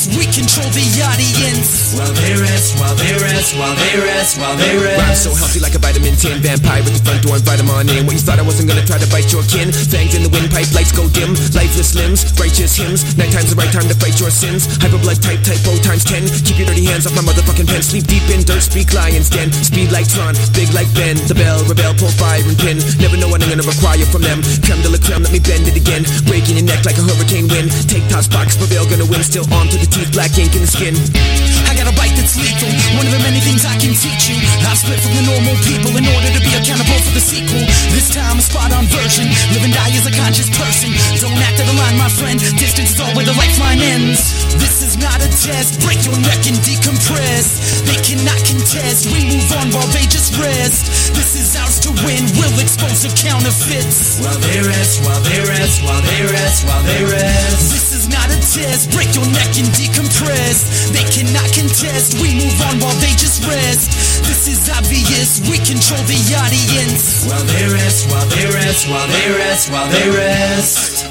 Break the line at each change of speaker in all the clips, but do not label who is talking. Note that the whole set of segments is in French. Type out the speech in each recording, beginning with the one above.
obvious, we control the audience.
While they rest, while they rest, while they rest, while they rest.
Rhyme so healthy like a vitamin 10. Vampire at the front door, invite 'em on in. What you thought I wasn't gonna try to bite your kin? Fangs in the windpipe, lights go dim. Lifeless limbs, righteous hymns. Nighttime's the right time to fight your sins. Hyper blood type, typo times 10. Keep your dirty hands off my motherfucking pen. Sleep deep in dirt, speak lion's den. Speed like Tron, big like Ben. The bell, rebel, pull fire and pin. Never know what I'm gonna require from them. Creme de la creme, let me bend it again. Breaking your neck like a hurricane wind. Take toss box, prevail, gonna win. Still armed to the teeth, black ink in the skin.
I got a bite that's lethal, one of the many things I can teach you. I've split from the normal people in order to be accountable for the sequel. This time a spot-on version, live and die as a conscious person. Don't act out of line, my friend, distance is all where the lifeline ends. This is not a test, break your neck and decompress. They cannot contest, we move on while they just rest. This is ours to win, we'll expose the counterfeits.
While they rest, while they rest, while they rest, while they rest.
This is not a test, break your neck and decompress. They cannot contest, we move on while they just rest. This is obvious, we control the audience.
While they rest, while they rest, while they rest, while they rest.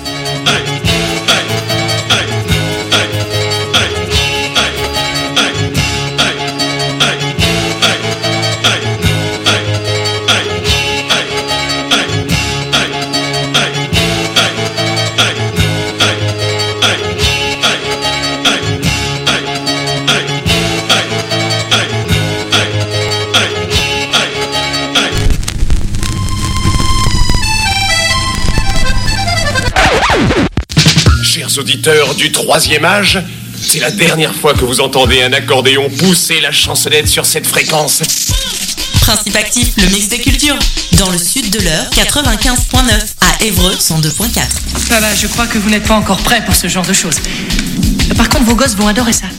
Chers auditeurs du troisième âge, c'est la dernière fois que vous entendez un accordéon pousser la chansonnette sur cette fréquence.
Principe actif, le mix des cultures. Dans le sud de l'heure, 95.9. À Évreux, 102.4.
Voilà, je crois que vous n'êtes pas encore prêts pour ce genre de choses. Par contre, vos gosses vont adorer ça.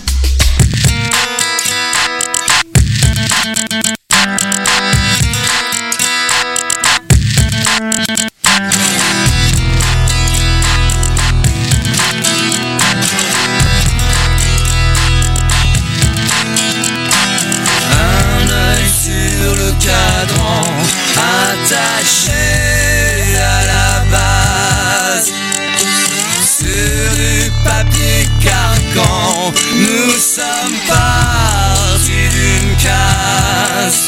Attaché à la base, sur du papier carcan, nous sommes partis d'une case.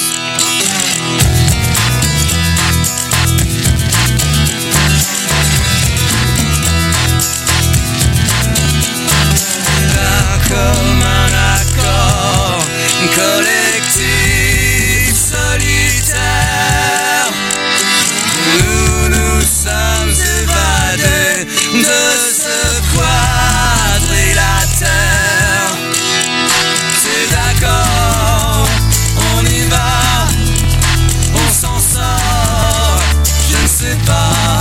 Comme un accord collectif solitaire, nous sommes évadés de ce quadrilatère. C'est d'accord, on y va, on s'en sort, je ne sais pas.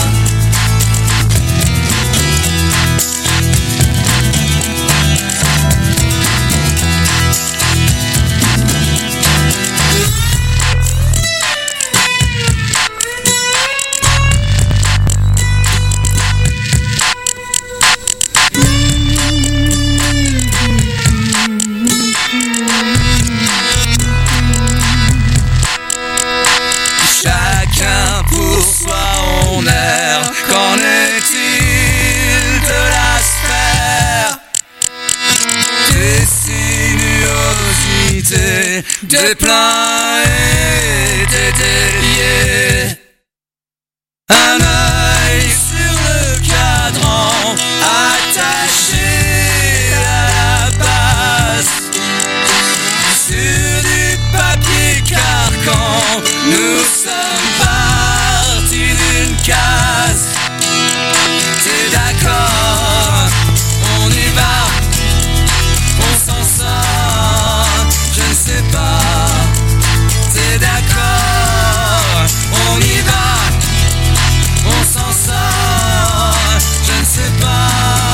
Qu'en est-il de la sphère des sinuosités, des pleins et des déliés? Un œil sur le cadran, attaché à la base, sur du papier carcan, nous sommes partis d'une case. T'es d'accord, on y va, on s'en sort, je ne sais pas. T'es d'accord, on y va, on s'en sort, je ne sais pas.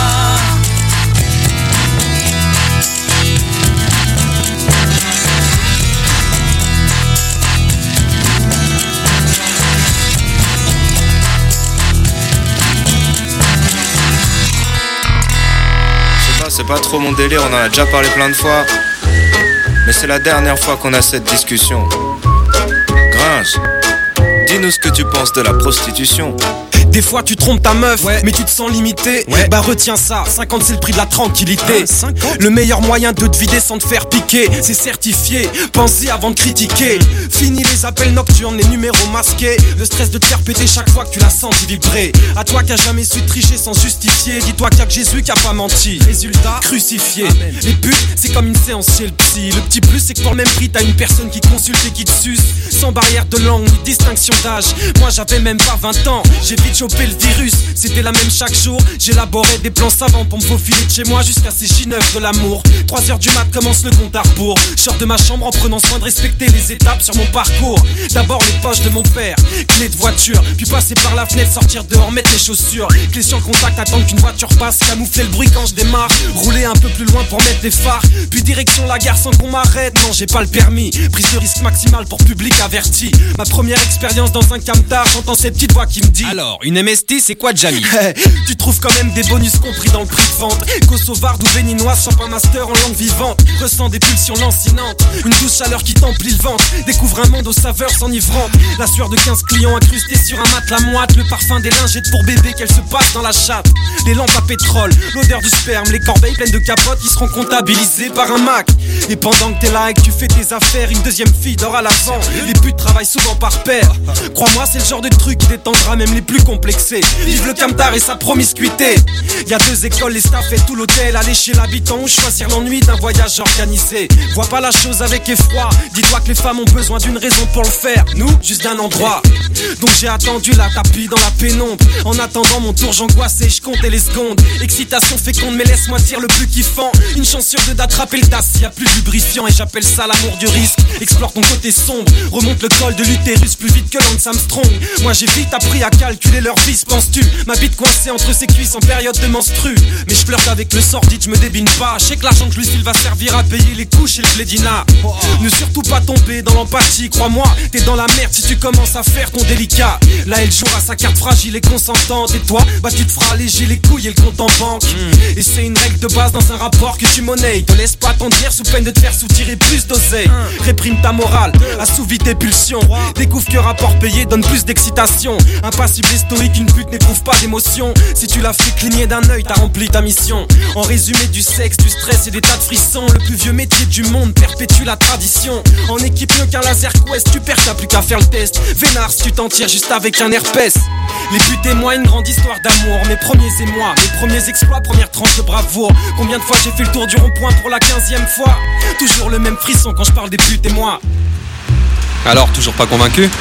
C'est pas trop mon délire, on en a déjà parlé plein de fois. Mais c'est la dernière fois qu'on a cette discussion. Gringe, dis-nous ce que tu penses de la prostitution.
Des fois tu trompes ta meuf, mais tu te sens limité. Bah retiens ça, 50 c'est le prix de la tranquillité. 50. Le meilleur moyen de te vider sans te faire piquer, c'est certifié, pensez avant de critiquer. Fini les appels nocturnes, les numéros masqués. Le stress de te faire péter chaque fois que tu la sens vibrer. À toi qui a jamais su tricher sans justifier, dis-toi qu'il y a que Jésus qui a pas menti. Résultat, crucifié. Amen. Les putes, c'est comme une séance chez le psy. Le petit plus, c'est que pour le même prix, t'as une personne qui consulte et qui te suce. Sans barrière de langue, ni distinction d'âge. Moi j'avais même pas 20 ans, j'ai vite chopé le virus. C'était la même chaque jour, j'élaborais des plans savants pour me faufiler de chez moi jusqu'à ces J9 de l'amour. 3h du mat commence le compte à rebours. Je sors de ma chambre en prenant soin de respecter les étapes sur mon parcours. D'abord les poches de mon père, clé de voiture, puis passer par la fenêtre, sortir dehors, mettre les chaussures, clé sur le contact, attendre qu'une voiture passe, camoufler le bruit quand je démarre, rouler un peu plus loin pour mettre des phares, puis direction la gare sans qu'on m'arrête. Non, j'ai pas le permis, prise de risque maximale pour public averti. Ma première expérience dans un camtar, j'entends cette petite voix qui me dit:
alors, une MST c'est quoi Jamie?
Tu trouves quand même des bonus compris dans le prix de vente. Kosovarde ou béninoise, chope un master en langue vivante. Ressens des pulsions lancinantes, une douce chaleur qui t'emplit le ventre. Découvre un monde aux saveurs enivrantes. La sueur de 15 clients incrustés sur un matelas moite. Le parfum des lingettes pour bébé qu'elle se passe dans la chatte. Les lampes à pétrole, l'odeur du sperme. Les corbeilles pleines de capotes qui seront comptabilisées par un Mac. Et pendant que t'es là et que tu fais tes affaires, une deuxième fille dort à l'avant. Les putes travaillent souvent par paire. Crois-moi, c'est le genre de truc qui détendra même les plus complexés. Vive le camtar et sa promiscuité. Y'a 2 écoles, les staffs et tout l'hôtel. Aller chez l'habitant ou choisir l'ennui d'un voyage organisé. Vois pas la chose avec effroi. Dis-toi que les femmes ont besoin d'une raison pour le faire. Nous, juste d'un endroit. Donc j'ai attendu la tapis dans la pénombre. En attendant mon tour, j'angoissais, je comptais les secondes. Excitation féconde, mais laisse-moi dire le plus kiffant. Une chance sur 2 d'attraper le tas, y a plus lubrifiant. Et j'appelle ça l'amour du risque. Explore ton côté sombre, remonte le col de l'utérus plus vite que Lance Armstrong. Moi j'ai vite appris à calculer leur vice, penses-tu? Ma bite coincée entre ses cuisses en période de menstru. Mais je flirte avec le sordide, je me débine pas. Je sais que l'argent que je lui file va servir à payer les couches et le blédina. Ne surtout pas tomber dans l'empathie, crois-moi, t'es dans la merde si tu commences à faire ton délicat. Là elle jouera sa carte fragile et consentante. Et toi, bah tu te feras léger les couilles et le compte en banque. Et c'est une règle de base dans un rapport que tu monnaies. Te laisse pas t'en dire sous peine de te faire soutirer plus d'oseille. Réprime ta morale, assouvis tes pulsions. Découvre que rapport payé donne plus d'excitation. Impassible et stoïque, une pute n'éprouve pas d'émotion. Si tu l'as fait cligner d'un œil, t'as rempli ta mission. En résumé, du sexe, du stress et des tas de frissons. Le plus vieux métier du monde perpétue la tradition. En équipe mieux qu'un laser quest, tu perds, t'as plus qu'à faire le test. Vénard si tu t'en tires juste avec un herpès. Les buts témoins, une grande histoire d'amour. Mes premiers émois, mes premiers exploits, première tranche de bravoure. Combien de fois j'ai fait le tour du rond-point pour la 15e fois? Toujours le même frisson quand je parle des buts et moi.
Alors, toujours pas convaincu?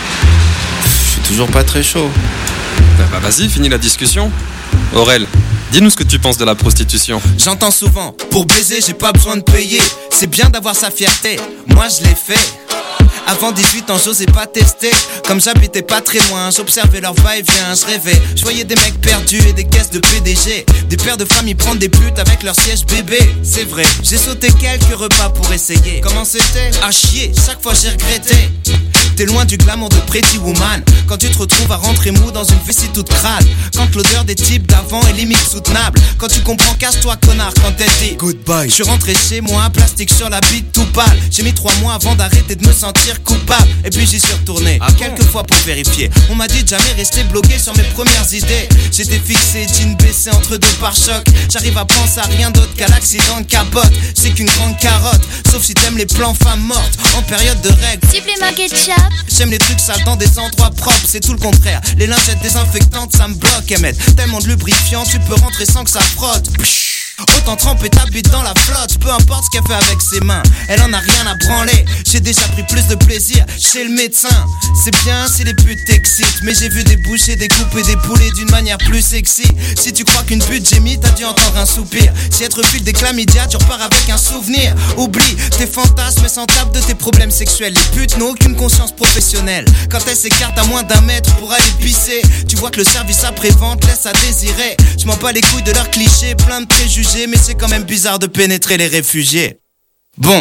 Je suis toujours pas très chaud.
Bah vas-y, finis la discussion. Aurel, dis-nous ce que tu penses de la prostitution.
J'entends souvent, pour baiser j'ai pas besoin de payer. C'est bien d'avoir sa fierté, moi je l'ai fait. Avant 18 ans, j'osais pas tester. Comme j'habitais pas très loin, j'observais leur va-et-vient, je rêvais. Je voyais des mecs perdus et des caisses de PDG. Des pères de famille prendre des putes avec leur siège bébé. C'est vrai, j'ai sauté quelques repas pour essayer. Comment c'était? À chier, chaque fois j'ai regretté. T'es loin du glamour de Pretty Woman. Quand tu te retrouves à rentrer mou dans une vessie toute crade. Quand l'odeur des types d'avant est limite soutenable. Quand tu comprends, casse-toi connard quand elle dit goodbye. Je suis rentré chez moi, plastique sur la bite tout pâle. J'ai mis 3 mois avant d'arrêter de me sentir coupable. Et puis j'y suis retourné quelques fois pour vérifier. On m'a dit de jamais rester bloqué sur mes premières idées. J'étais fixé, jean baissé entre 2 pare-chocs. J'arrive à penser à rien d'autre qu'à l'accident de capote. C'est qu'une grande carotte, sauf si t'aimes les plans femmes mortes en période de règles.
Supplément ketchup.
J'aime les trucs sales dans des endroits propres, c'est tout le contraire. Les lingettes désinfectantes, ça me bloque, Emmett. Tellement de lubrifiant, tu peux rentrer sans que ça frotte. Autant tremper ta bite dans la flotte, peu importe ce qu'elle fait avec ses mains, elle en a rien à branler. J'ai déjà pris plus de plaisir chez le médecin. C'est bien si les putes t'excitent, mais j'ai vu des bouchers découper des poulets d'une manière plus sexy. Si tu crois qu'une pute gémit, t'as dû entendre un soupir. Si être file des chlamydia, tu repars avec un souvenir. Oublie tes fantasmes et s'en tape de tes problèmes sexuels. Les putes n'ont aucune conscience professionnelle. Quand elles s'écartent à moins d'1 mètre pour aller pisser, tu vois que le service après-vente laisse à désirer. Je m'en bats les couilles de leurs clichés, plein de préjugés, mais c'est quand même bizarre de pénétrer les réfugiés. Bon,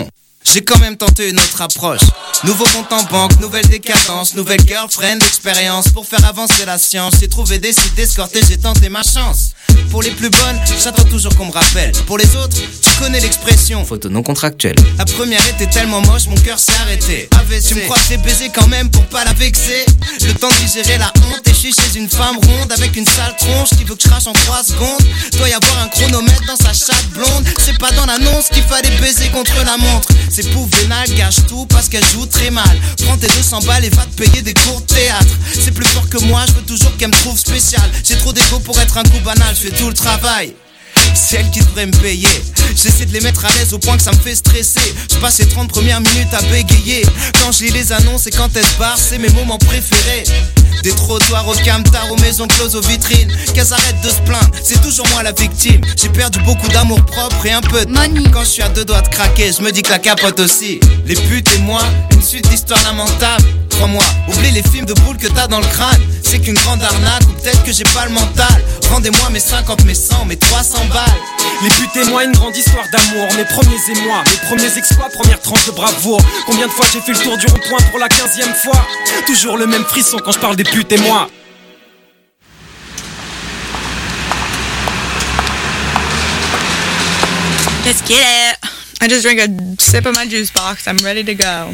j'ai quand même tenté une autre approche. Nouveau compte en banque, nouvelle décadence, nouvelle girlfriend, expérience. Pour faire avancer la science, j'ai trouvé des sites escortés, j'ai tenté ma chance. Pour les plus bonnes, j'attends toujours qu'on me rappelle. Pour les autres, tu connais l'expression
photo non contractuelle.
La première était tellement moche, mon cœur s'est arrêté. AVC. Tu me crois que j'ai baisé quand même pour pas la vexer. Le temps de digérer la honte. Et je suis chez une femme ronde avec une sale tronche qui veut que je crache en 3 secondes. Doit y avoir un chronomètre dans sa chatte blonde. C'est pas dans l'annonce qu'il fallait baiser contre la montre. C'est pour vénal, gâche tout parce qu'elle joue très mal. Prends tes 200 balles et va te payer des cours de théâtre. C'est plus fort que moi, je veux toujours qu'elle me trouve spécial. J'ai trop d'égo pour être un coup banal, je fais tout le travail. C'est elle qui devrait me payer. J'essaie de les mettre à l'aise au point que ça me fait stresser. Je passe les 30 premières minutes à bégayer. Quand je lis les annonces et quand elles se barrent, c'est mes moments préférés. Des trottoirs au camtar, aux maisons closes, aux vitrines. Qu'elles arrêtent de se plaindre, c'est toujours moi la victime. J'ai perdu beaucoup d'amour propre et un peu de money. Quand je suis à 2 doigts de craquer, je me dis que la capote aussi. Les putes et moi, une suite d'histoires lamentables. Crois-moi, oublie les films de boules que t'as dans le crâne. C'est qu'une grande arnaque ou peut-être que j'ai pas le mental. Rendez-moi mes 50, mes 100, mes 300 balles.
Les putes et moi, une grande histoire d'amour. Mes premiers émois, mes premiers exploits, première tranche de bravoure. Combien de fois j'ai fait le tour du rond-point pour la 15e fois. Toujours le même frisson quand je parle des putes et moi.
Let's get it. I just drank a sip of my juice box. I'm ready to go.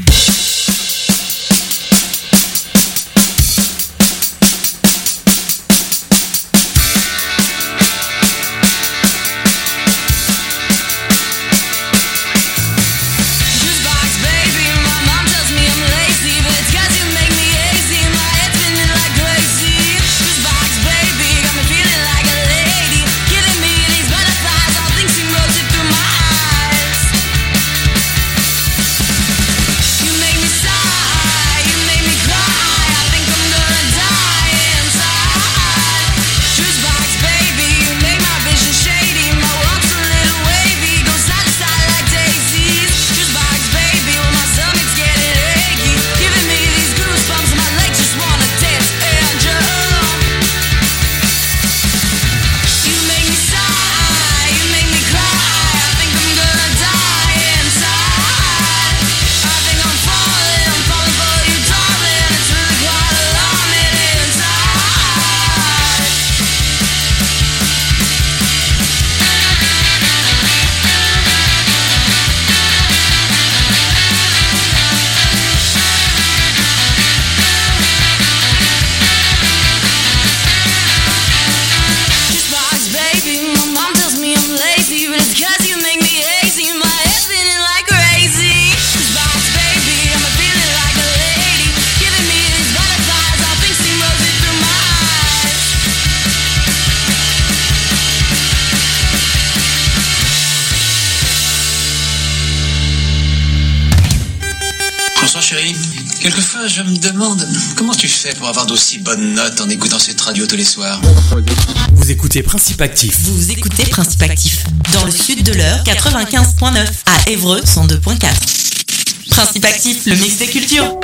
Quelquefois, je me demande comment tu fais pour avoir d'aussi bonnes notes en écoutant cette radio tous les soirs.
Vous écoutez Principe Actif.
Vous écoutez Principe Actif. Dans le sud de l'heure, 95.9. À Évreux, 102.4. Principe Actif, le mix des cultures.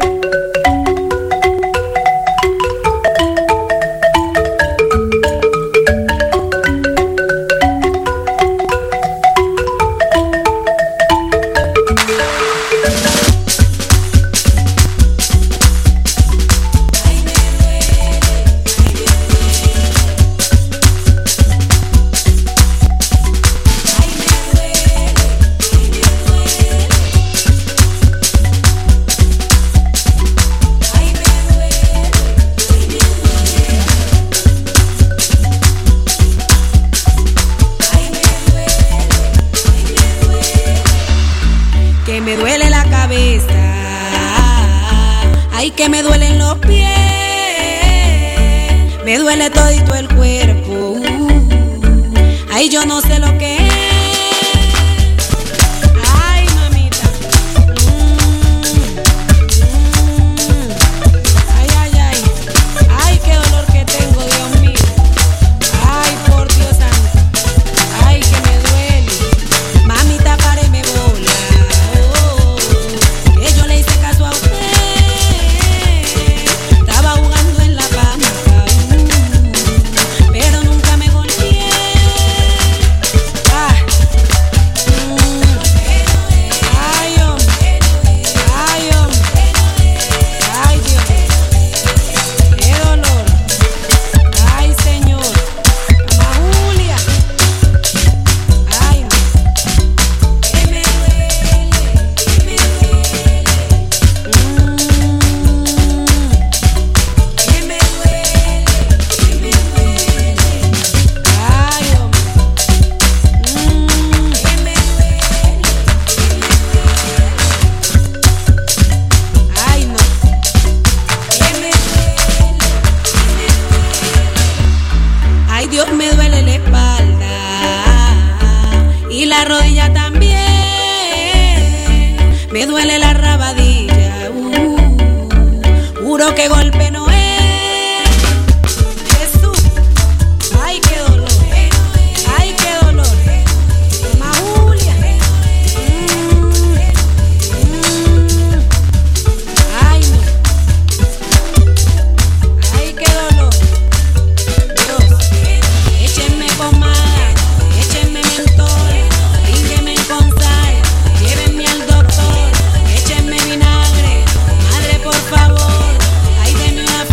Que me duelen los pies, me duele todito el cuerpo. Ay, yo no sé lo que es. Ay, mamita. Ay, ay, ay. Ay, qué dolor que tengo, Dios mío. Ay, por Dios santo. Ay, que me duele. Mamita, páreme bola. Que yo le hice caso a usted. Pero nunca me golpeé. la rodilla también. Me duele la rabadilla. Juro que golpe no es. Jesús, ay qué dolor, ay qué dolor. Mamá Julia, ay no, ay qué dolor. Dios, échenme pomada, échenme mentol, ríndeme con sal, llévenme al doctor, échenme vinagre, madre por favor, ay denme una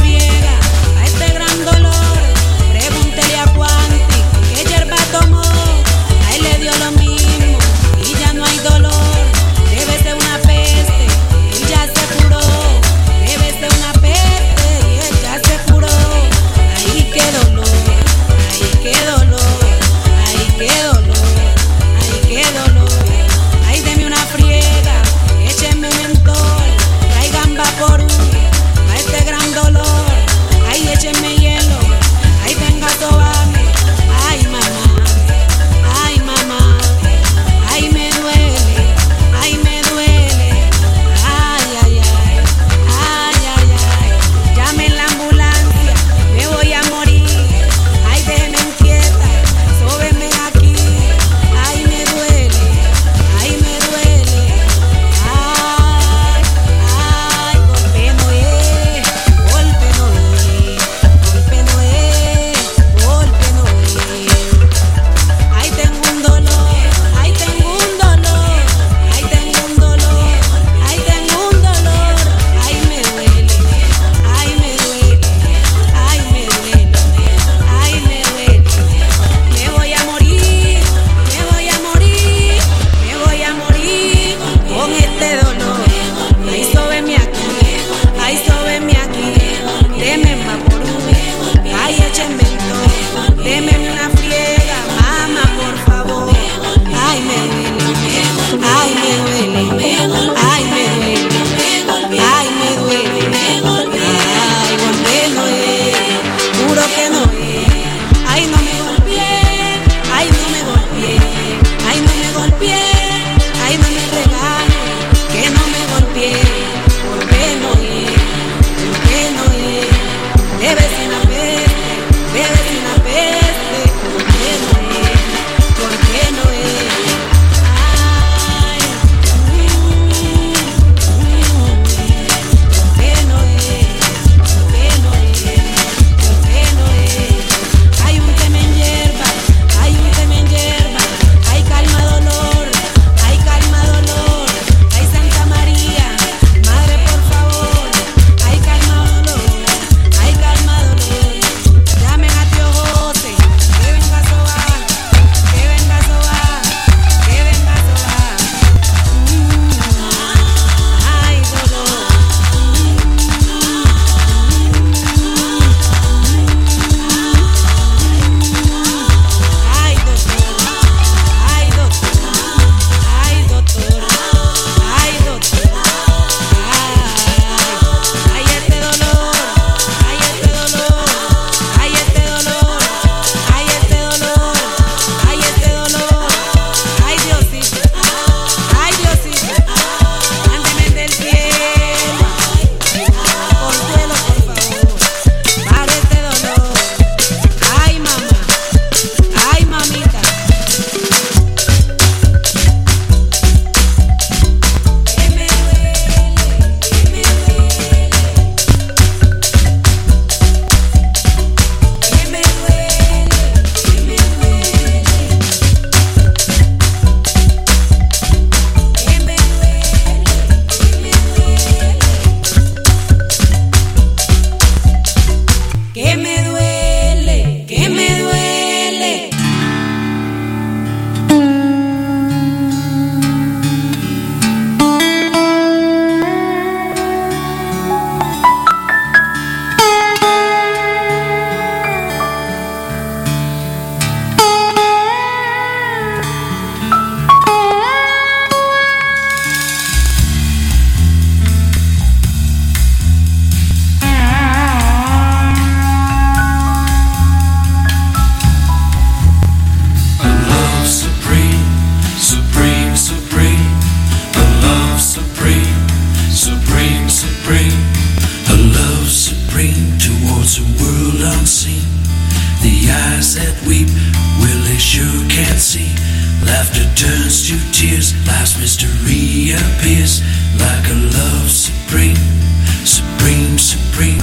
turns to tears, life's mystery appears like a love supreme, supreme, supreme,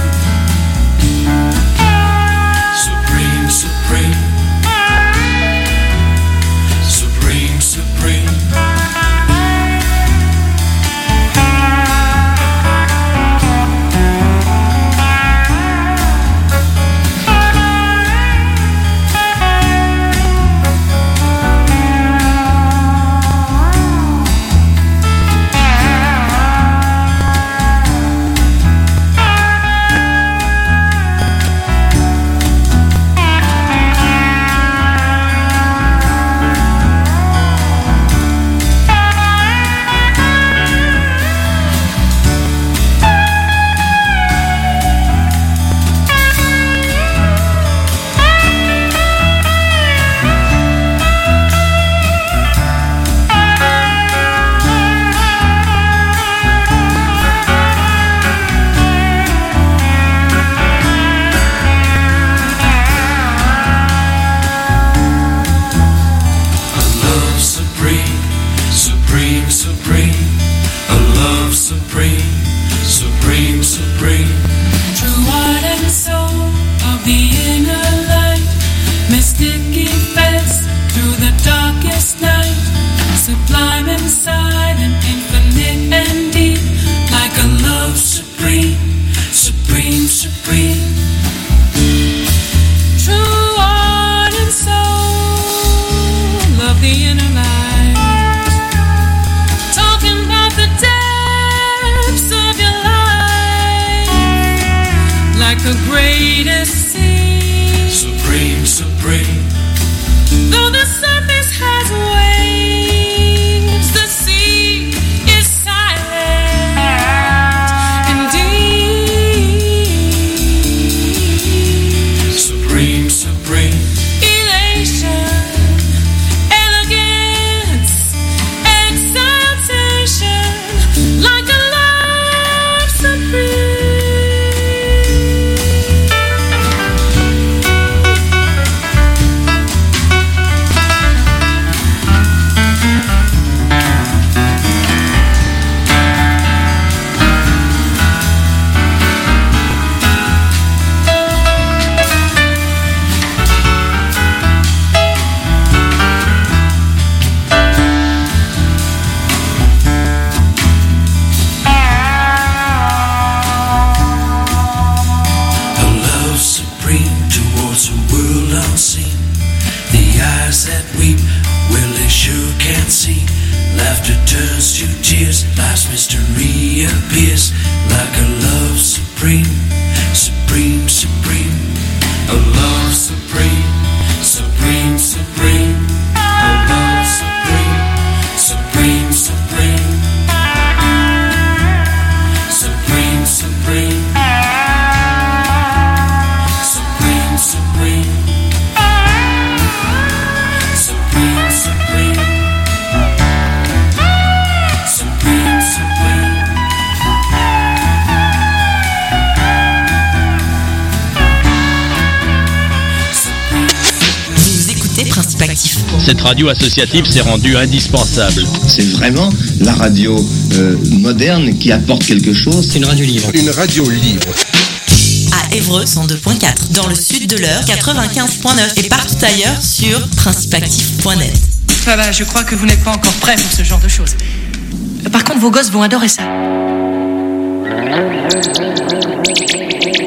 supreme, supreme, supreme, supreme.
Cette radio associative s'est rendue indispensable.
C'est vraiment la radio moderne qui apporte quelque chose.
C'est une radio libre.
Une radio libre.
À Évreux 102.4, dans le sud de l'Eure 95.9 et partout ailleurs sur principeactif.net.
Ça va, je crois que vous n'êtes pas encore prêts pour ce genre de choses. Par contre, vos gosses vont adorer ça.